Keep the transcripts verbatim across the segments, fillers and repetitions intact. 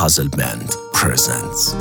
Puzzle Band presents.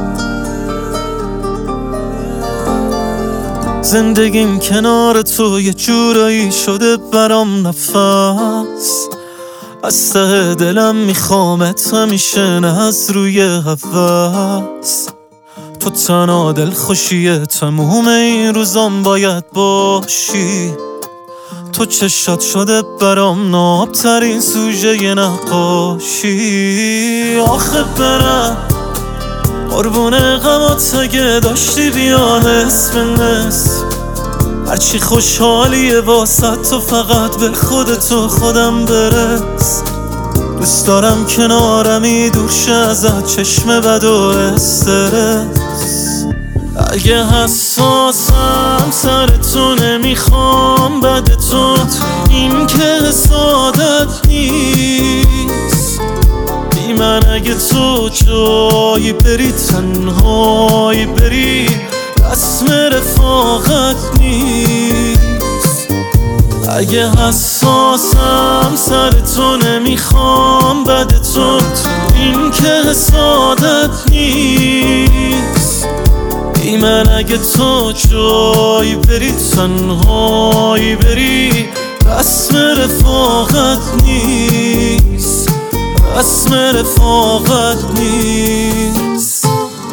زندگیم کنار تو یه جورایی شده برام نفس، از ته دلم میخوامت همیشه، نه از روی هوس. تو تنها دلخوشی تموم این روزام باید باشی. تو چشات شده برام نابترین سوژه ی نقاشی. آخه برم قربون غمات اگه داشتی بیا نصف نصف، هرچی خوشحالیه واسه تو فقط به خودتو خودم برس. دوست دارم کنارمی دور شه ازت چشم بد و استرس. اگه حساسم سر تو نمیخوام بد تو، این که سعادت نیست. بی من اگه تو جایی بری تنهایی بری، رسم رفاقت نیست. اگه حساسم سر تو نمیخوام بد تو، این که سعادت نیست. بی من اگه تو جایی بری تنهایی بری، رسم رفاقت نیست. رسم رفاقت نیست.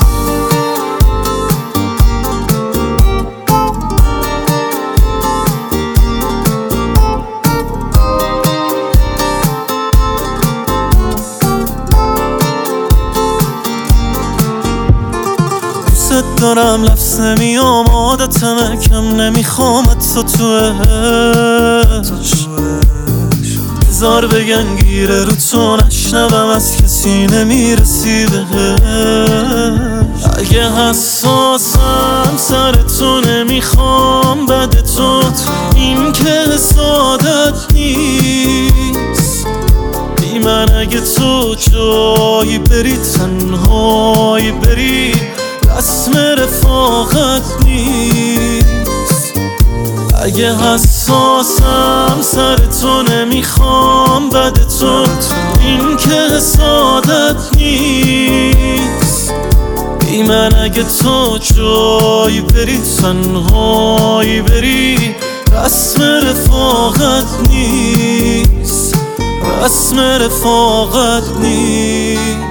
دارم لفظ نمیام عادتمه، کم نمیخوامت تو تو عشق. بذار بگن گیره رو تو نشنوم، از کسی نمیرسی بهش. اگه حساسم سر تو نمیخوام بد تو، این که سعادت نیست. بی من اگه تو جایی بری تنهایی بری، رسم رفاقت نیست. اگه حساسم سر تو نمیخوام بد تو، این که سعادت نیست. بی من اگه تو جایی بری تنهایی بری، رسم رفاقت نیست. رسم رفاقت نیست.